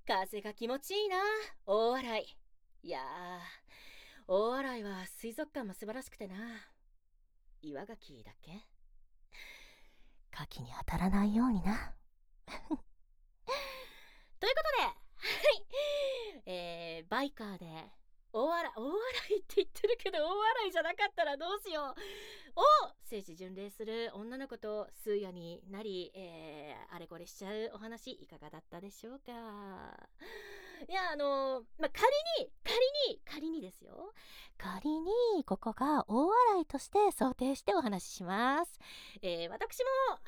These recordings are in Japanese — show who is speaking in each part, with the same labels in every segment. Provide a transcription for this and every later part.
Speaker 1: 風が気持ちいいな、大洗。いやー、大洗は水族館も素晴らしくてな。岩牡蠣だっけ？牡蠣に当たらないようにな。ということで、はい、バイカーで大洗って言ってるけど、大洗じゃなかったらどうしようを聖地巡礼する女の子と数夜になり、あれこれしちゃうお話、いかがだったでしょうか。いや、仮にですよ、仮にここが大洗として想定してお話しします。私も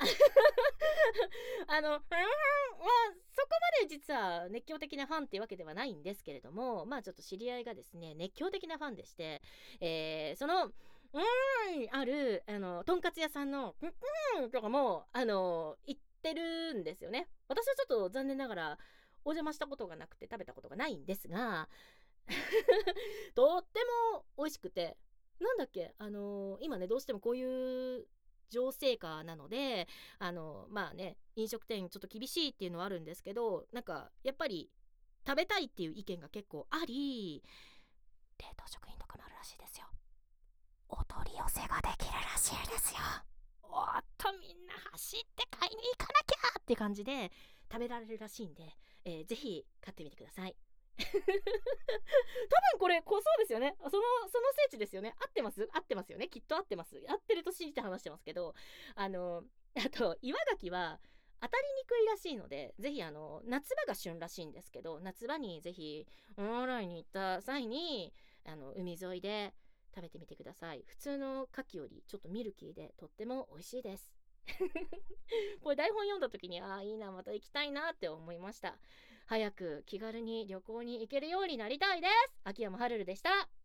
Speaker 1: そこまで実は熱狂的なファンっていうわけではないんですけれども、まあちょっと知り合いがですね、熱狂的なファンでして、そのあるとんかつ屋さんのとかも行ってるんですよね。私はちょっと残念ながらお邪魔したことがなくて食べたことがないんですがとっても美味しくて、なんだっけ、今ねどうしてもこういう情勢下なのでまあね、飲食店ちょっと厳しいっていうのはあるんですけど、なんかやっぱり食べたいっていう意見が結構あり、冷凍食品とかもあるらしいですよ。お取り寄せができるらしいですよ。おっと、みんな走って買いに行かなきゃって感じで食べられるらしいんで、ぜひ買ってみてください。多分これそうですよね。その聖地ですよね。合ってますよね。きっと合ってます。合ってると信じて話してますけど、あと岩牡蠣は当たりにくいらしいので、ぜひ夏場が旬らしいんですけど、夏場にぜひ大洗に行った際に海沿いで食べてみてください。普通の牡蠣よりちょっとミルキーでとっても美味しいです。これ台本読んだ時にいいな、また行きたいなって思いました。早く気軽に旅行に行けるようになりたいです。秋山はるるでした。